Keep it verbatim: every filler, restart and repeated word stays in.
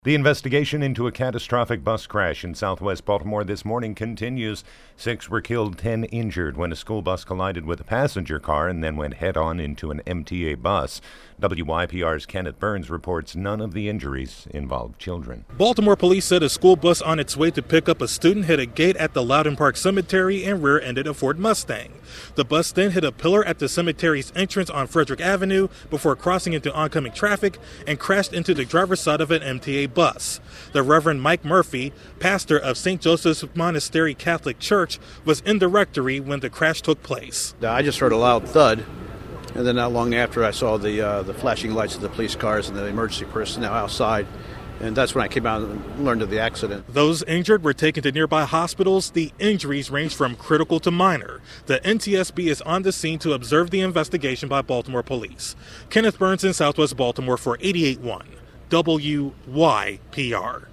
The investigation into a catastrophic bus crash in southwest Baltimore this morning continues. Six were killed, ten injured when a school bus collided with a passenger car and then went head-on into an M T A bus. W Y P R's Kenneth Burns reports none of the injuries involved children. Baltimore police said a school bus on its way to pick up a student hit a gate at the Loudon Park Cemetery and rear-ended a Ford Mustang. The bus then hit a pillar at the cemetery's entrance on Frederick Avenue before crossing into oncoming traffic and crashed into the driver's side of an M T A bus. The Reverend Mike Murphy, pastor of Saint Joseph's Monastery Catholic Church, was in the rectory when the crash took place. I just heard a loud thud, and then not long after I saw the uh, the flashing lights of the police cars and the emergency personnel outside, and that's when I came out and learned of the accident. Those injured were taken to nearby hospitals. The injuries range from critical to minor. The N T S B is on the scene to observe the investigation by Baltimore police. Kenneth Burns in Southwest Baltimore for eighty-eight point one W Y P R.